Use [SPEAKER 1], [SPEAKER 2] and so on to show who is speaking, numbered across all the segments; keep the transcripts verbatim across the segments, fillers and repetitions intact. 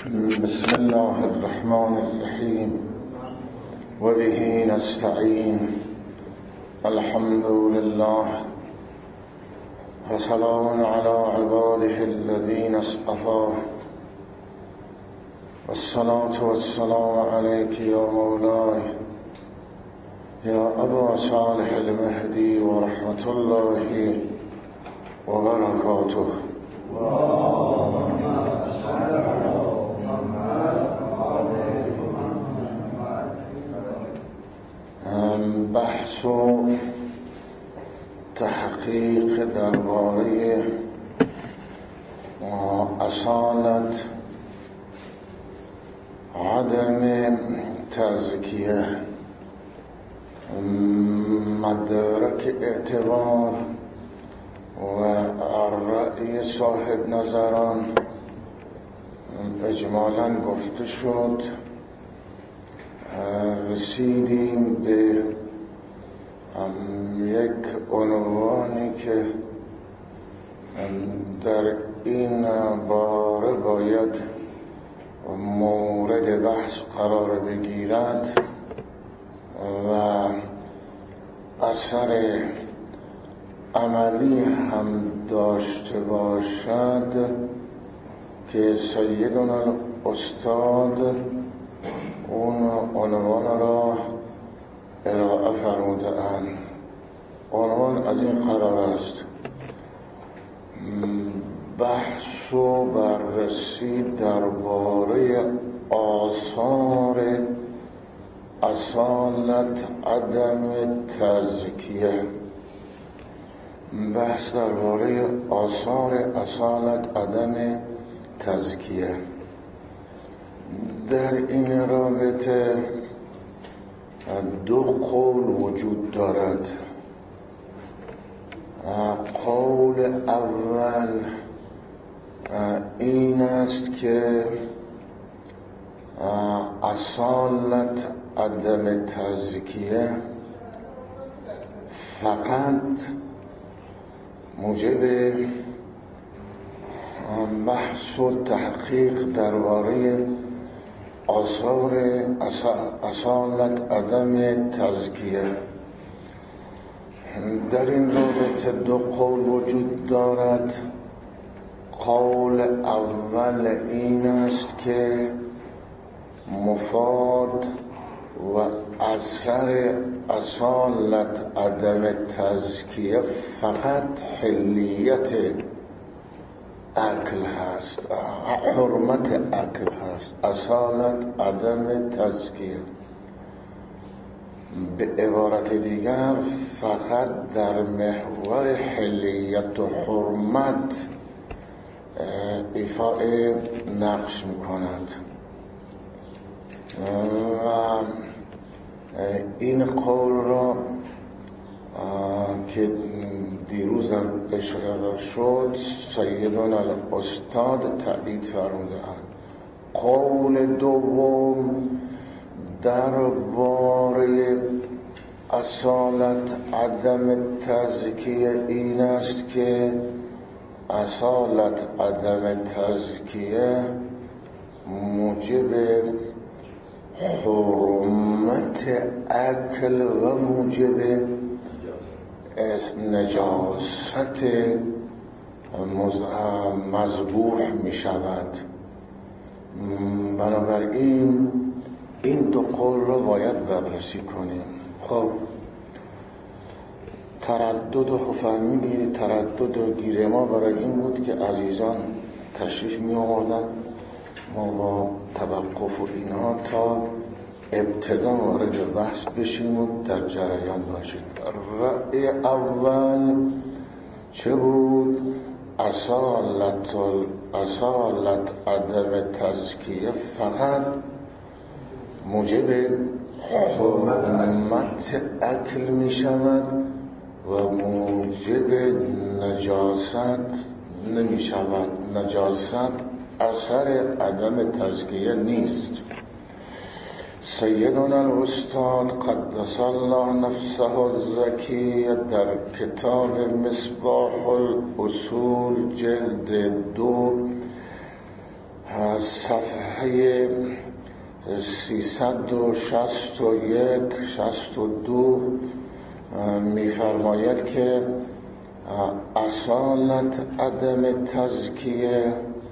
[SPEAKER 1] بسم الله الرحمن الرحيم وبه نستعين الحمد لله وسلام على عباده الذين اصطفى والصلاة والسلام عليك يا مولاي يا أبا صالح المهدي ورحمة الله وبركاته. بحث و تحقیق درباره اصالت عدم تزکیه مدرک اعتبار و رأی صاحب نظران اجمالاً گفته شد. رسیدیم به یک عنوانی که در این باره باید مورد بحث قرار بگیرد و اثر عملی هم داشته باشد که سیدنا الاستاد اون عنوان را ارائه فرموده اند. عنوان از این قرار است: بحث و بررسی درباره آثار اصالت عدم تزکیه. بحث درباره آثار اصالت عدم تزکیه. در این رابطه دو قول وجود دارد. قول اول این است که اصالت عدم تزکیه فقط موجب بحث و تحقیق درباره آثار اصالت عدم تزکیه. در این رابطه دو قول وجود دارد. قول اول این است که مفاد و اثر اصالت عدم تزکیه فقط حلیت عقل هست، حرمت عقل هست، اصالت عدم تزکیه. به عبارت دیگر فقط در محور حلیت و حرمت ایفاء نقش میکند و این قول را که دیروزم اشاره شد سیدنا الاستاد تأیید فرموده اند. قول دوم درباره اصالت عدم تزکیه این است که اصالت عدم تزکیه موجب حرمت عقل و موجب نجاست مذبوح می شود. بنابراین این دو قول را باید بررسی کنیم. خب تردد و فهمی گیری تردد و گیره ما برای این بود که عزیزان تشریف می آوردن، ما با توقف و اینها تا ابتدا وارد بحث بشیم و در جریان باشید. رأی اول چه بود؟ اصالت اصالت عدم تزکیه فقط موجب حرمت عقل می شود و موجب نجاست نمی شود. نجاست اثر عدم تزکیه نیست. سیدنا الاستاد قدس الله نفسه الزکی در کتاب مصباح الاصول جلد دو صفحه سیصد و شصت و یک شصت و دو می‌فرماید که اصالت عدم تزکیه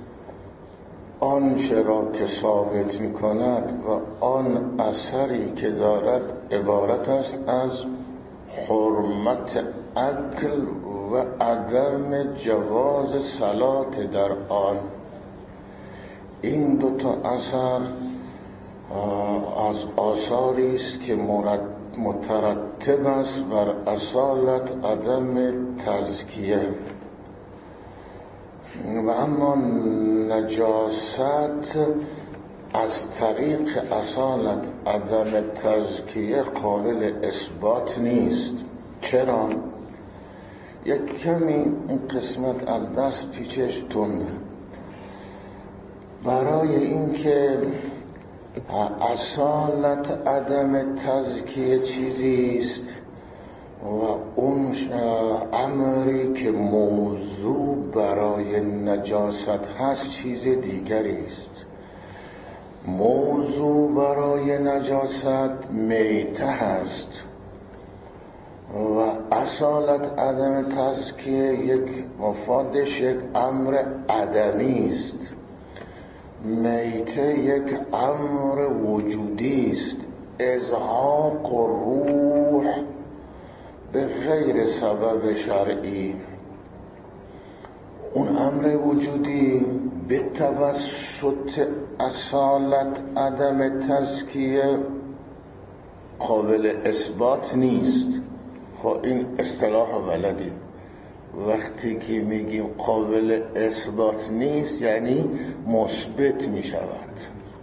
[SPEAKER 1] آنچه را که ثابت می‌کند و آن اثری که دارد عبارت است از حرمت اکل و عدم جواز صلات در آن. این دو تا اثر از آثاری است که مترتب است بر اصالت عدم تزکیه. و اما نجاست از طریق اصالت عدم تزکیه قابل اثبات نیست. چرا؟ یک کمی این قسمت از درس پیچش تنده. برای اینکه اصالت عدم تزکیه چیزی است و اون امری که موضوع برای نجاست هست چیز دیگری است. موضوع برای نجاست میته هست و اصالت عدم تزکیه یک مفادش یک امر عدمی است. میته یک امر وجودی است، ازهاق روح به غیر سبب شرعی. اون امر وجودی به توسط اصالت عدم تزکیه قابل اثبات نیست. خب این اصطلاح بلدید، وقتی که میگیم قابل اثبات نیست یعنی مثبت میشود.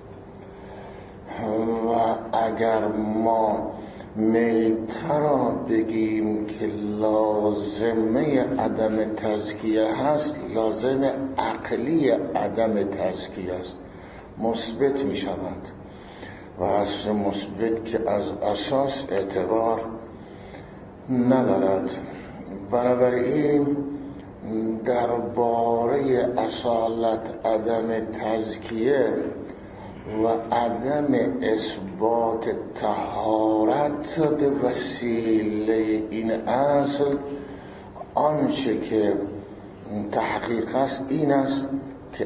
[SPEAKER 1] و اگر ما میته را بگیم که لازمه عدم تزکیه هست، لازم عقلی عدم تزکیه است، مثبت میشود و اصل مثبت که از اساس اعتبار ندارد. بنابراین درباره اصالت عدم تزکیه و عدم اثبات طهارت به وسیله این اصل آنچه که تحقیق است این است که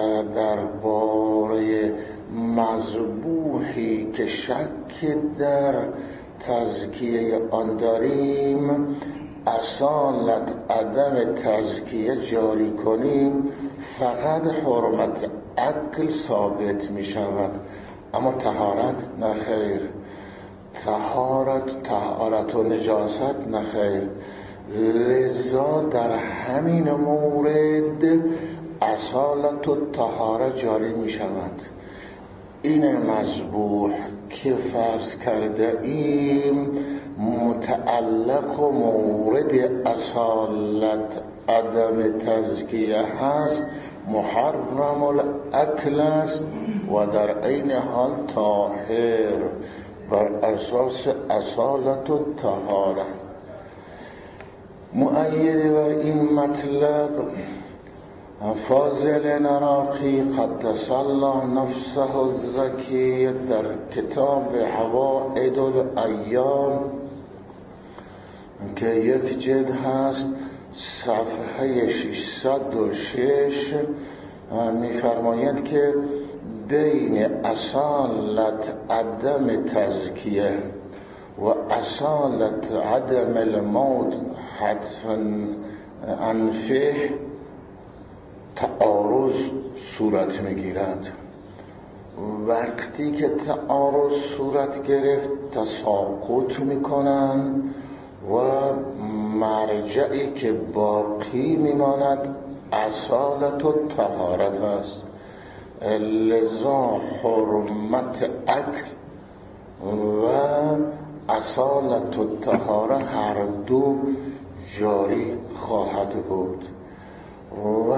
[SPEAKER 1] درباره مذبوحی که شک در تزکیه آن داریم اصالت عدم تزکیه جاری کنیم، فقط حرمت اکل ثابت می شود، اما طهارت نخیر. طهارت طهارت و نجاست نخیر. لذا در همین مورد اصالت و طهارت جاری می شود. این مذبوح که فرض کرده ایم متعلق و مورد اصالت عدم تزکیه هست، محرم الاکل است و در عین حال طاهر بر اساس اصالت و طهارت. مؤید بر این مطلب فاضل عراقی قدس الله نفسه الزکی در کتاب حوائد الایام که یک جلد هست صفحه ششصد و شش می‌فرماید که بین اصالت عدم تزکیه و اصالت عدم الموت حتفاً انفه تعارض صورت میگیرد. وقتی که تعارض صورت گرفت تساقط میکنند و مرجعی که باقی میماند اصالت و طهارت است. لذا حرمت اکل و اصالت و طهارت هر دو جاری خواهد بود. و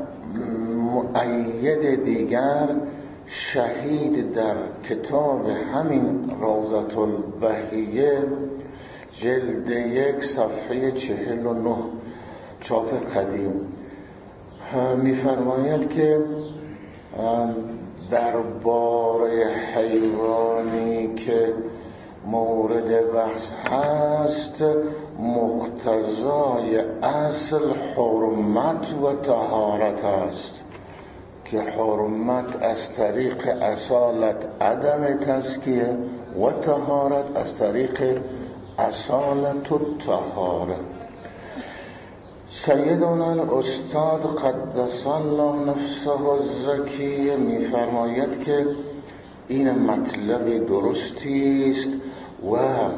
[SPEAKER 1] مؤید دیگر شهید در کتاب همین روضة البهیه جلد یک صفحه چهل و نه چاپ قدیم می‌فرماید که درباره حیوانی که مورد بحث هست مقتضای اصل حرمت و طهارت است که حرمت از طریق اصالت عدم تزکیه و طهارت از طریق اصالت و طهاره. سیدنا الاستاد قدس الله نفسه الزکیه می‌فرماید که این مطلب درستی است و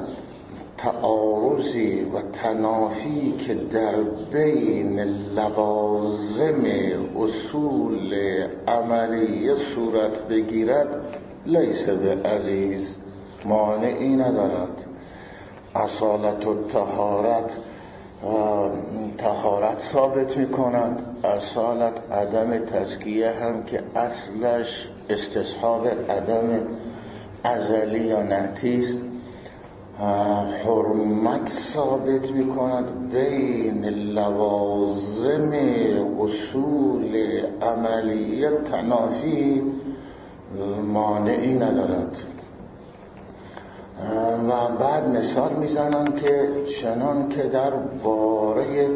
[SPEAKER 1] تعارضی و تنافی که در بین لوازم اصول عملی صورت بگیرد لیس به عزیز، مانعی ندارد. اصالت و طهارت طهارت ثابت می کند، اصالت عدم تزکیه هم که اصلش استصحاب عدم ازلی یا نعتی است. حرمت ثابت می کند بین لوازم اصول عملی تنافی مانعی ندارد. و بعد مثال میزنن که چنان که در باره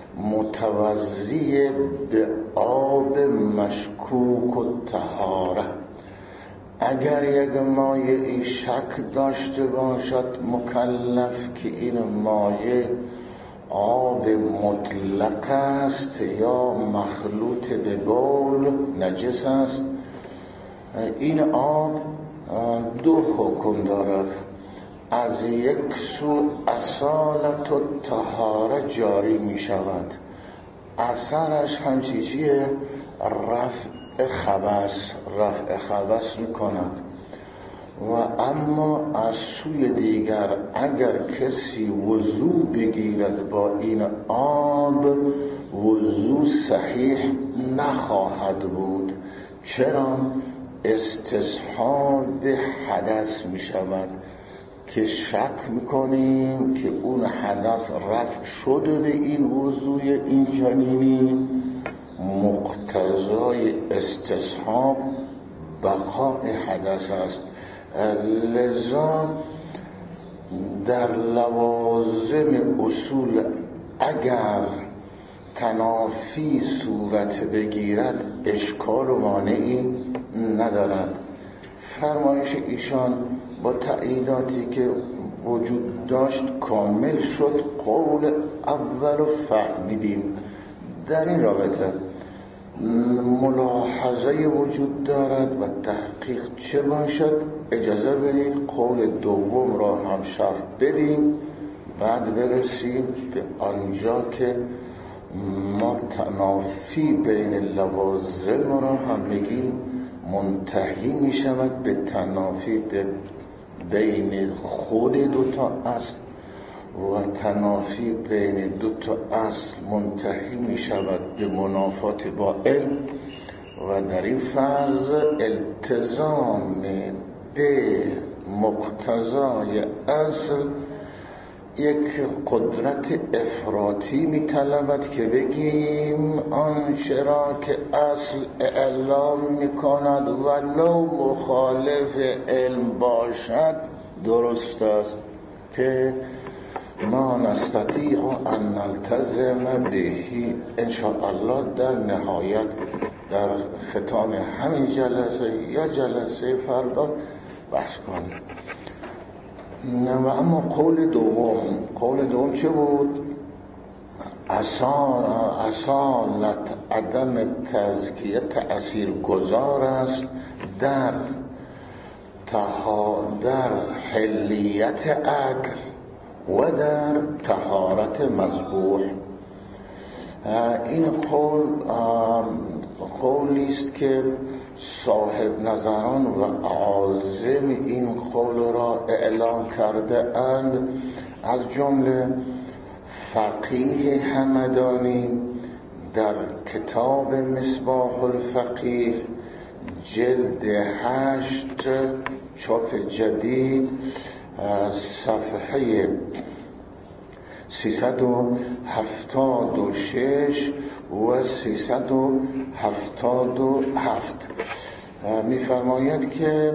[SPEAKER 1] متوضی به آب مشکوک و طهاره، اگر یک مایه شک داشته باشد مکلف که این مایه آب مطلق است یا مخلوط به بول نجس است، این آب دو حکم دارد. از یک سو اصالت و طهاره جاری می شود، اثرش هم چیزیه؟ رفع خبث رفع خبث می کند. و اما از سوی دیگر اگر کسی وضو بگیرد با این آب وضو صحیح نخواهد بود. چرا؟ استصحاب حدث می شود که شک میکنیم که اون حدث رفع شده به این وضوی این جنینی، مقتضای استصحاب بقاء حدث است. لذا در لوازم اصول اگر تنافی صورت بگیرد اشکال و مانعی ندارد. فرمایش ایشان با تأییداتی که وجود داشت کامل شد. قول اول فهمیدیم. در این رابطه ملاحظه وجود دارد و تحقیق چه باشد؟ اجازه بدید قول دوم را هم شرح بدیم، بعد برسیم به آنجا که ما تنافی بین لوازم را هم میگیم منتهی می شود به تنافی بین خود دوتا اصل و تنافی بین دوتا اصل منتهی می شود به منافات با علم. و در این فرض التزام به مقتضای اصل یک قدرت افراطی می طلبد که بگیم آنچه را که اصل اعلام می کند ولو مخالف علم باشد درست است که ما نستطیع ان نلتزم بهی. انشاءالله در نهایت در ختام همین جلسه یا جلسه فردا بحث کنیم. و اما قول دوم قول دوم چه بود؟ اصال اصالت عدم تزکیه تأثیر گذار است در تها در حلیت عقل و در طهارت مذبوح. این قول قولی است که صاحب نظران و عازم این قول را اعلام کرده اند، از جمله فقیه همدانی در کتاب مصباح الفقیه جلد هشت چاپ جدید صفحه سیصد و هفتاد و شش و سیصد و هفتاد و هفت می‌فرماید که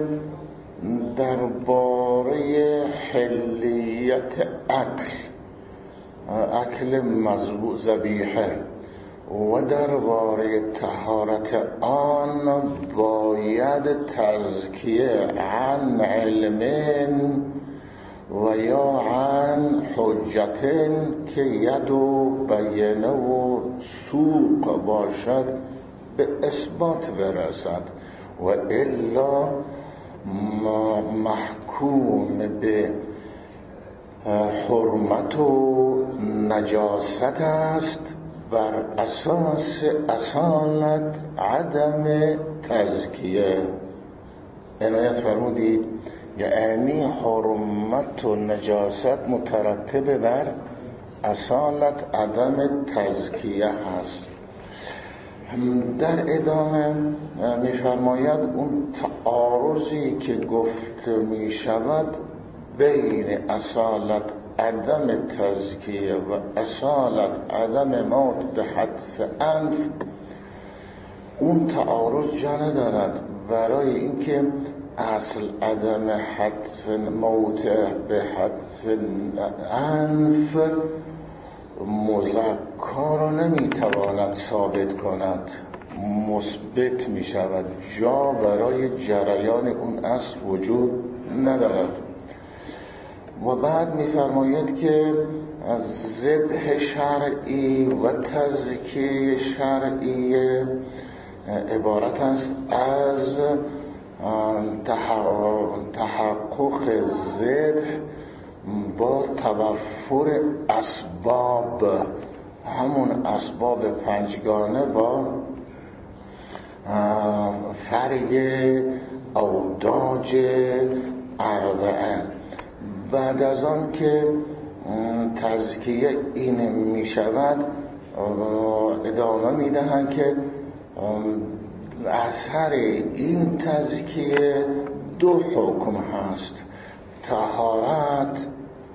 [SPEAKER 1] درباره حلیت اکل اکل مذبوح ذبیحه و درباره طهارت آن باید تزکیه عن علم و یا عن حجت که ید و بینه و سوق باشد به اثبات برسد و الا محکوم به حرمت و نجاست است بر اساس اصالت عدم تزکیه. عنایت فرمودید یعنی حرمت و نجاست مترتب بر اصالت عدم تزکیه هست. در ادامه می‌فرماید اون تعارضی که گفت می شود بین اصالت عدم تزکیه و اصالت عدم موت به حتف انف، اون تعارض جا ندارد. برای اینکه اصل عدم حتف موت به حتف انف مذکر را نمیتواند ثابت کند، مثبت می شود، جا برای جریان اون اصل وجود ندارد. و بعد می فرماید که ذبح شرعی و تزکیه شرعی عبارت است از تحقق ذبح با توفر اسباب، همون اسباب پنجگانه با فرگ اوداج اربعه. بعد از آن که تزکیه این می شود ادامه می دهند که اثر این تزکیه دو حکم هست: طهارت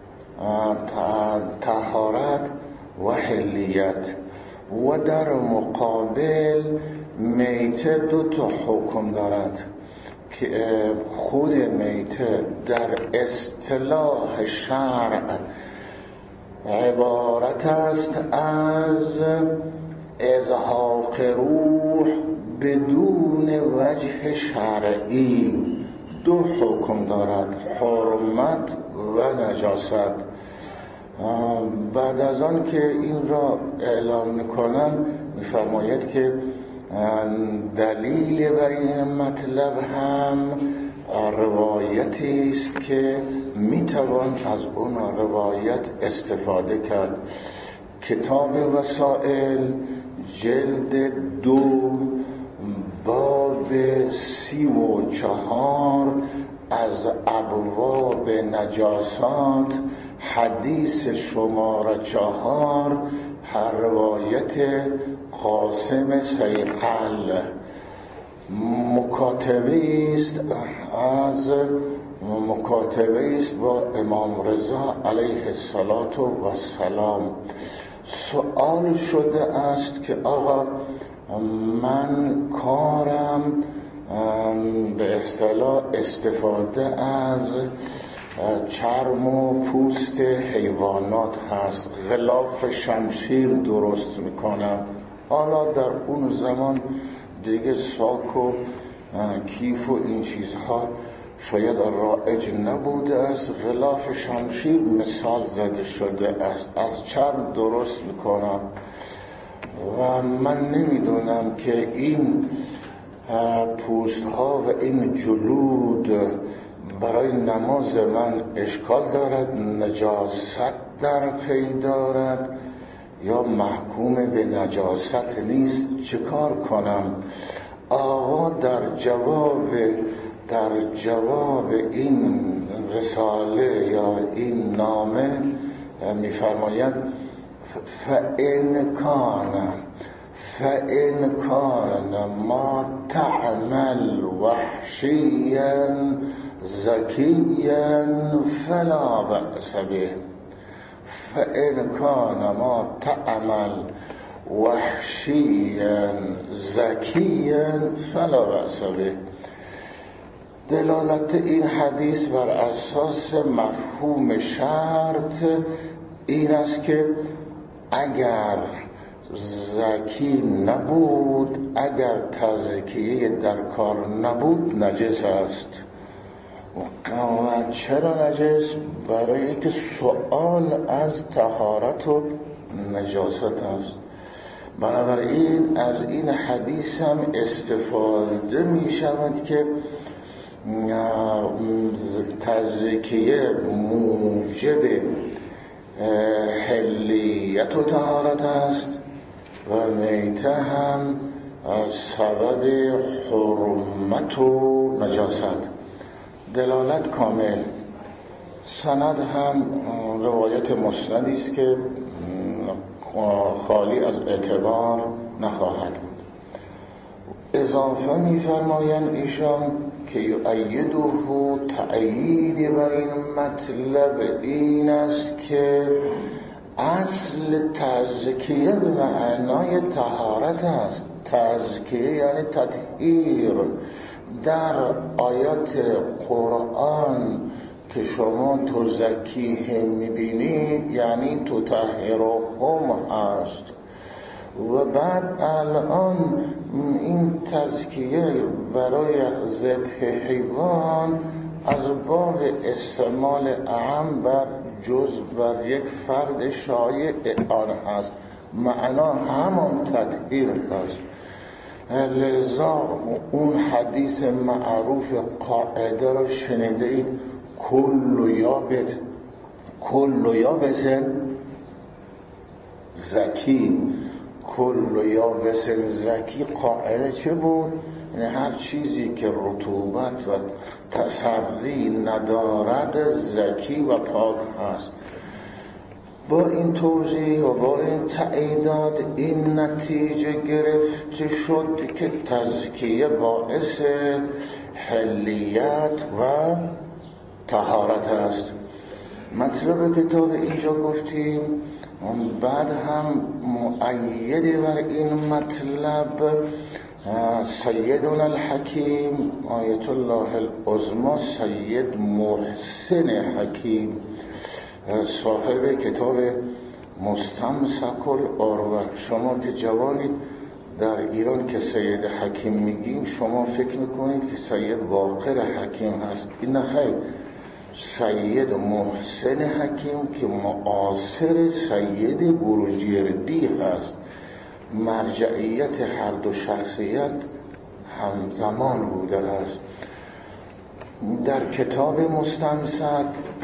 [SPEAKER 1] طهارت و حلیت. و در مقابل میته دو تا حکم دارد که خود میته در اصطلاح شرع عبارت است از ازهاق روح بدون وجه شرعی. دو حکم دارد: حرمت و نجاست. بعد از آن که این را اعلام میکنم میفرماید که دلیل بر این مطلب هم روایتی است که میتوان از اون روایت استفاده کرد. کتاب وسائل جلد دو باب سی و چهار از ابواب نجاسات حدیث شماره چهار هر روایت قاسم سیقل مکاتبه است از مکاتبه است با امام رضا علیه السلام. سؤال شده است که آقا من کارم به اصطلاح استفاده از چرم و پوست حیوانات هست، غلاف شمشیر درست میکنم. حالا در اون زمان دیگه ساک و کیف و این چیزها شاید رایج نبوده است، غلاف شمشیر مثال زده شده است، از چرم درست میکنم و من نمیدونم که این پوست ها و این جلود برای نماز من اشکال دارد، نجاست در پی دارد یا محکوم به نجاست نیست، چه کار کنم؟ آقا در جواب در جواب این رساله یا این نامه میفرماید فَإِنْ كَانَ فَإِنْ كَانَ مَا تَعْمَلْ وَحْشِيًّا زَكِيًّا فَلَا بَأْسَ بِهِ فإن كان ما تعمل وحشيا زكيا فلا بأس به. دلالت این حدیث بر اساس مفهوم شرط این است که اگر زکی نبود، اگر تزکیه در کار نبود، نجس است. و چرا نجس؟ برای اینکه سؤال از طهارت و نجاست است. بنابراین از این حدیث هم استفاده می شود که تزکیه موجب حلیت و طهارت است و میته هم سبب حرمت و نجاست. دلالت کامل. سند هم روایت مسندی است که خالی از اعتبار نخواهد بود. اضافه می‌فرمایند ایشان که یؤیده تأیید بر این مطلب این است که اصل تزکیه به معنای طهارت است. تزکیه یعنی تطهیر. در آیات قرآن که شما تزکیه میبینید یعنی تطهرهم است. و بعد الان این تزکیه برای ذبح حیوان از باب استعمال اعم بر جز بر یک فرد شایع آن هست، معنا همان تطهیر است. لذا اون حدیث معروف قاعده رو شنیده اید، کل یابت کل یابس زکی، کل یابس زکی. قاعده چه بود؟ یعنی هر چیزی که رطوبت و تسری ندارد زکی و پاک هست. با این توضیح و با این تأییدات این نتیجه گرفته شد که تزکیه باعث حلیت و طهارت است. مطلب کتاب اینجا گفتیم. بعد هم مؤید بر این مطلب سیدنا الحکیم آیت الله العظمی سید محسن حکیم صاحب کتاب مستمسک الاروع. شما که جوانید در ایران که سید حکیم میگیم شما فکر میکنید که سید باقر حکیم هست. این خیر، سید محسن حکیم که معاصر سید بروجردی هست. مرجعیت هر دو شخصیت همزمان بوده است. در کتاب مستمسک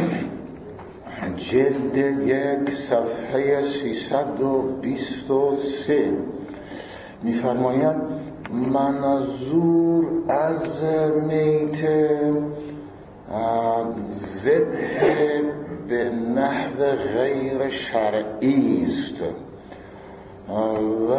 [SPEAKER 1] جلد یک صفحه سیصد و بیست و سه می‌فرماید منظور از میته ذبح به نحو غیر شرعی است و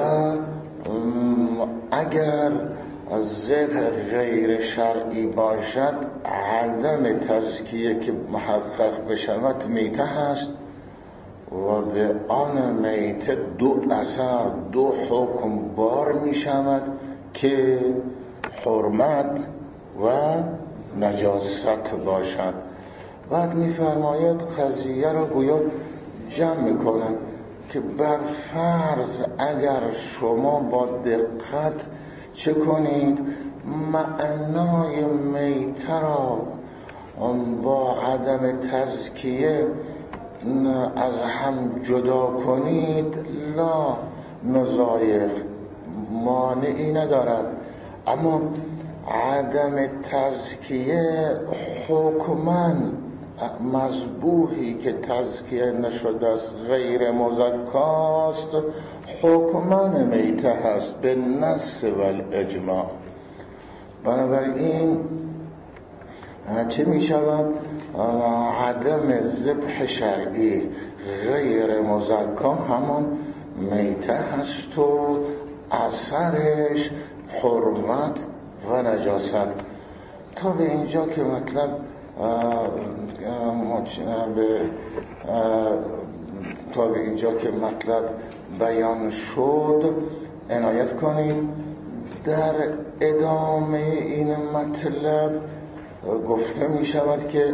[SPEAKER 1] اگر ذبح غیر شرعی باشد عدم تزکیه که محقق بشود میته هست و به آن میته دو اثر دو حکم بار می شود که حرمت و نجاست باشد. بعد می فرماید قضیه را گویا جمع می کنند که بر فرض اگر شما با دقت چه کنید معنای میته را با عدم تزکیه از هم جدا کنید لا نزایق، مانعی ندارد. اما عدم تزکیه حکماً مذبوحی که تزکیه نشده است غیر مزکاست حکماً میته هست به نص و الاجماع. بنابراین چه می شود؟ عدم ذبح شرعی غیر مزکا همان میته هست و اثرش حرمت و نجاست. تا به اینجا که مطلب به تا به اینجا که مطلب بیان شد عنایت کنید. در ادامه این مطلب گفته می شود که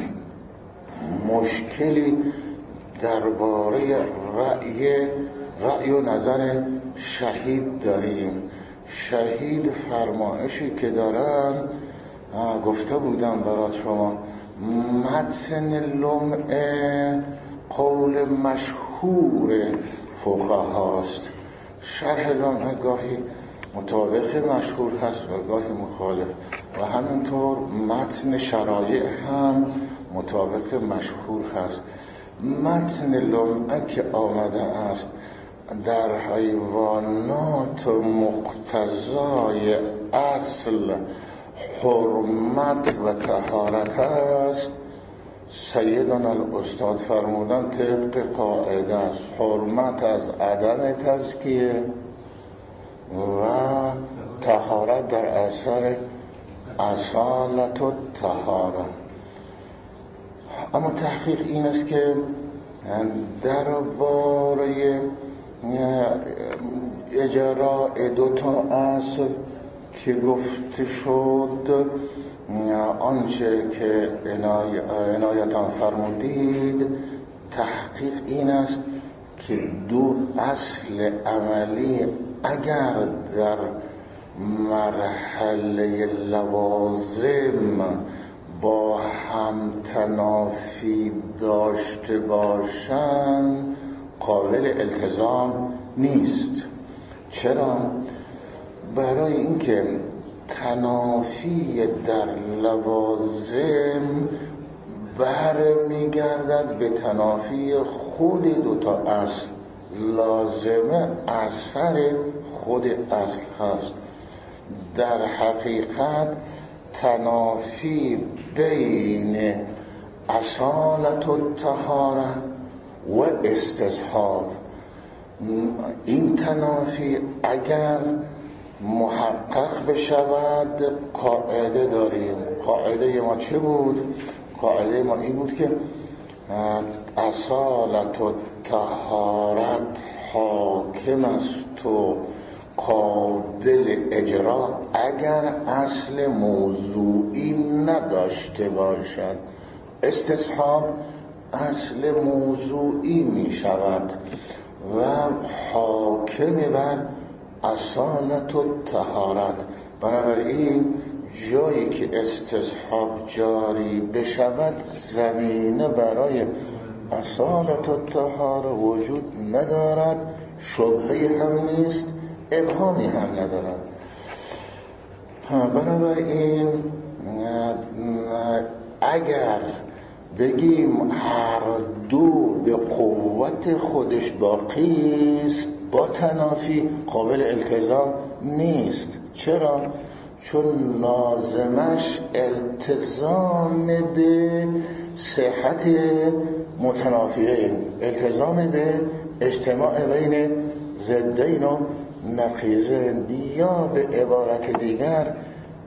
[SPEAKER 1] مشکلی درباره رأی رأی و نظر شهید داریم. شهید فرمایشی که دارن گفته بودم برای شما، متن لمعه قول مشهور فقهاست. شرح لمعه گاهی مطابق مشهور هست و گاهی مخالف و همینطور متن شرایع هم مطابق مشهور هست. متن لمعه که آمده است در حیوانات مقتضای اصل حرمت و طهارت است. سیدنا الاستاد فرمودن طبق قاعده است حرمت از عدم تزکیه و طهارت در اثر اصالت و طهارت. اما تحقیق این است که درباره اجراء دو تا اصل که گفته شد، آنچه که عنایتان فرمودید، تحقیق این است که دو اصل عملی اگر در مرحله لوازم با هم تنافی داشته باشند قابل التزام نیست. چرا؟ برای اینکه تنافی در لوازم برمیگردد به تنافی خود دوتا اصل. لازمه اثر خود اصل هست. در حقیقت تنافی بین اصالت و طهاره و استصحاب، این تنافی اگر محقق بشود قاعده داریم. قاعده ما چه بود؟ قاعده ما این بود که اصالت و طهارت حاکم است و قابل اجرا اگر اصل موضوعی نداشته باشد. استصحاب اصل موضوعی می شود و حاکم بر اصالت و طهارت. بنابراین جایی که استصحاب جاری بشود زمینه برای اصالت و طهارت وجود ندارد، شبهه هم نیست، ابهامی هم ندارد. بنابراین اگر بگیم هر دو به قوت خودش باقی است با تنافی قابل التزام نیست. چرا؟ چون لازمش التزام به صحت متنافیین، التزام به اجتماع بین ضدین و نقیضین، یا به عبارت دیگر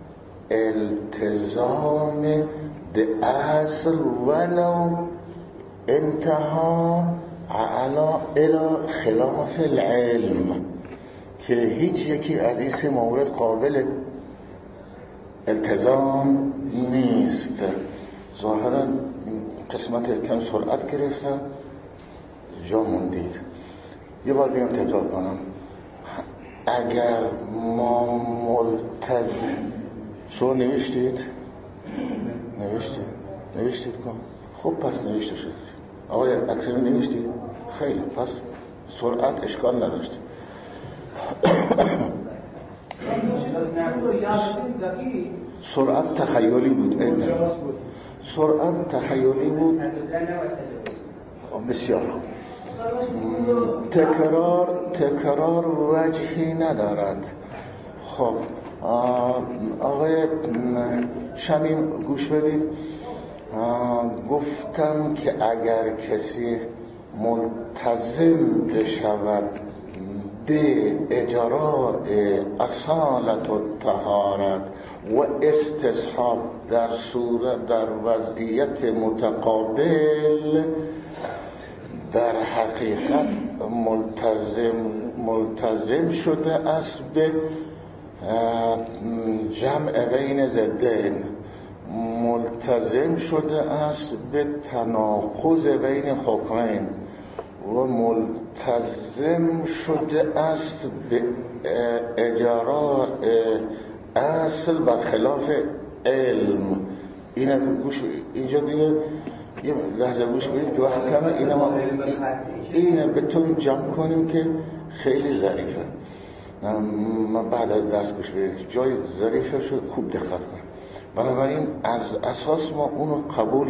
[SPEAKER 1] التزام به اصل ولو انتها الى خلاف العلم، که هیچ یکی از این سه مورد قابل التزام نیست. ظاهرا قسمت کم سرعت گرفتن جا موندید. یه بار بگم تکرار کنم. اگر ما ملتزم شو نوشتید نوشتید نوشتید کن خب پس نوشته شد. آقای اکثر نوشتید خیلی، پس سرعت اشکال نداشت. سرعت تخیلی بود. سرعت تخیلی بود. بسیار تکرار تکرار وجهی ندارد. خب آقای شمیم گوش بدید. گفتم که اگر کسی ملتزم بشود به اجراء اصالت و طهارت و استصحاب در صورت در وضعیت متقابل، در حقیقت ملتزم ملتزم شده است به جمع بین ضدین، ملتزم شده است به تناقض بین حکمین و ملتزم شده است به اجراء اصل برخلاف علم. اینا گوش اینجا دیگه یه لحظه گوش بدید که وقت کمه، اینا ما اینا بهتون جمع کنیم که خیلی ظریفه. من بعد از درس گوش بدید، جای ظریفه شد، خوب دقت کنیم. بنابراین از اساس ما اونو قبول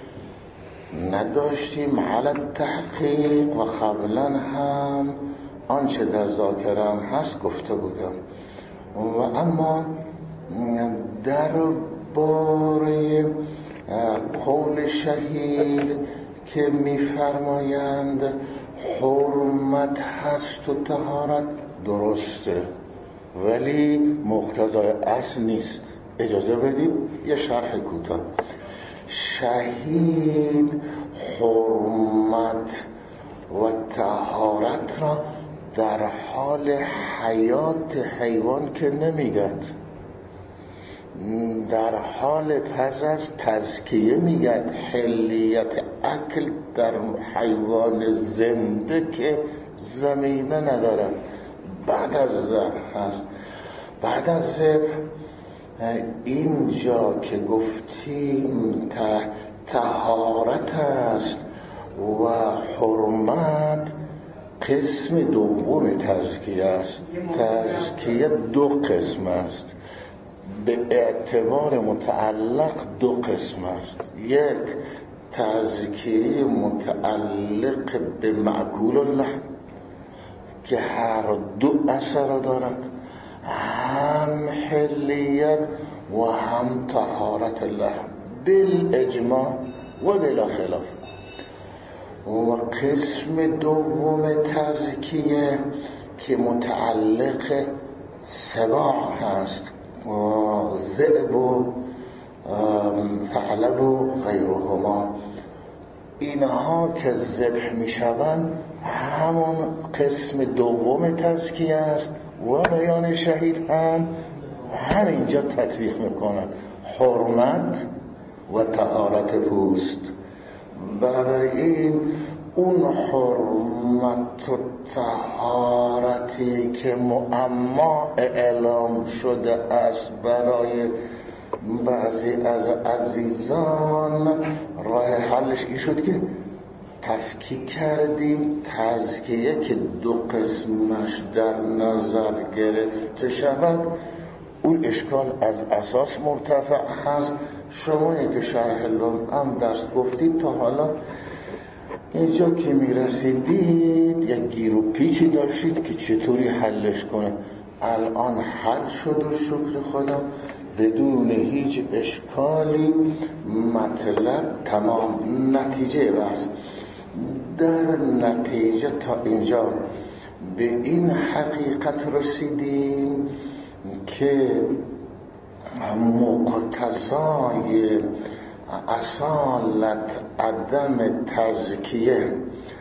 [SPEAKER 1] نداشتیم علی تحقیق و قبلا هم آنچه در ذاکرم هست گفته بودم. و اما در باره قول شهید که میفرمایند حرمت هست و طهارت، درسته ولی مقتضای اصل نیست. اجازه بدید یه شرح کوتاه. شهید حرمت و طهارت را در حال حیات حیوان که نمیگد، در حال پس از تزکیه میگد. حلیت اکل در حیوان زنده که زمینه نداره، بعد از ذبح هست. بعد از ذبح اینجا که گفتیم طهارت است و حرمت، قسم دوم تزکیه است. تزکیه دو قسم است، به اعتبار متعلق دو قسم است. یک تزکیه متعلق به معکول اللحم که هر دو اثر دارد، هم حلیت و هم طهارت اللحم بالاجماع و بلا خلاف. و قسم دوم تزکیه که متعلق سباع هست، ذئب و ثعلب و غیرهما، اینها که ذبح می شوند همون قسم دوم تزکیه است. و بیان شهید هم همینجا تطبیق میکند، حرمت و طهارت پوست. بنابراین اون حرمت و طهارتی که معما اعلام شده است برای بعضی از عزیزان، راه حلش این شد که تفکیک کردیم تزکیه که دو قسمش در نظر گرفته شود. اون اشکال از اساس مرتفع هست. شما که شرح لمعم درس گفتید تا حالا اینجا که میرسیدید یک گیر و پیچی داشتید که چطوری حلش کنه. الان حل شد و شکر خدا بدون هیچ اشکالی مطلب تمام. نتیجه بحث در نتیجه تا اینجا به این حقیقت رسیدیم که مقتضای اصالت عدم تزکیه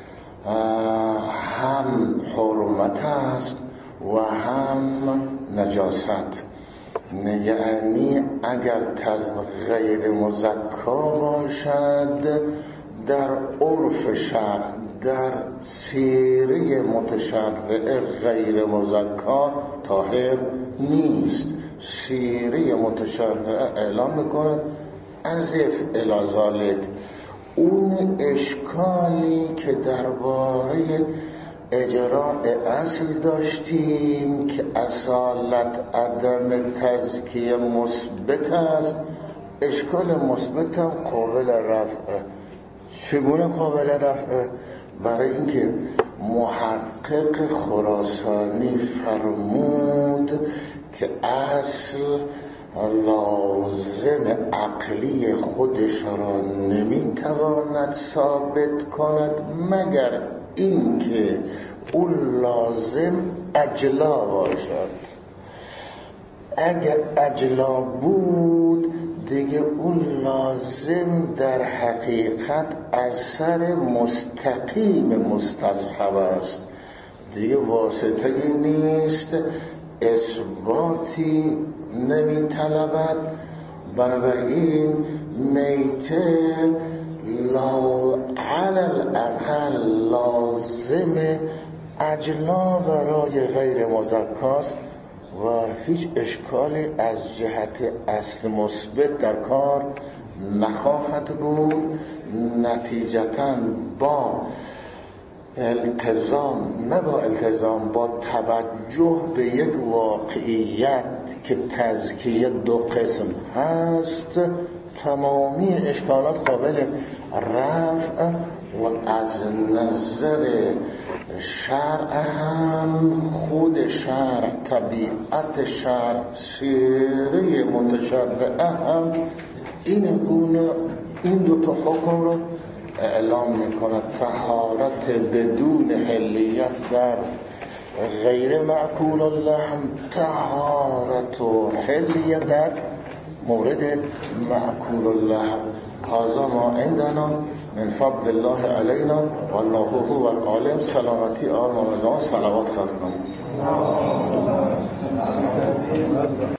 [SPEAKER 1] هم حرمت است و هم نجاست. یعنی اگر غیر مزکا باشد در عرف شرع، در سیره متشرع غیر مزکا طاهر نیست. سیره متشرع اعلام میکند ازف الازالک. اون اشکالی که درباره اجراء اصل داشتیم که اصالت عدم تزکیه مثبت است، اشکال مثبت هم قابل رفعه. چگونه قابل رفعه؟ برای اینکه محقق خراسانی فرمود که اصل لازم عقلی خودش را نمیتواند ثابت کند مگر اینکه اون لازم اجلا باشد. اگر اجلا بود دیگه اون اون لازم در حقیقت اثر مستقیم مستصحب است، دیگه واسطه نیست، اثباتی نمی طلبد. بنابراین میته لا علل اقل لازم اجلا برای غیر مزکاست و هیچ اشکالی از جهت اصل مثبت در کار نخواهد بود. نتیجتاً با التزام، نه با التزام، با توجه به یک واقعیت که تزکیه دو قسم هست، تمامی اشکالات قابل رفع و از نظر شرع هم خود شرع، طبیعت شرع، سیره متشرعه هم این گونه این دو تا حکم رو اعلام میکند. طهارت بدون حلیت در غیر معکول اللحم، طهارت و حلیت در مورد معکول اللحم. هذا ما عندنا من فضل الله علینا والله هو العالم. سلامتی آل موزان صلوات خواهد کنم.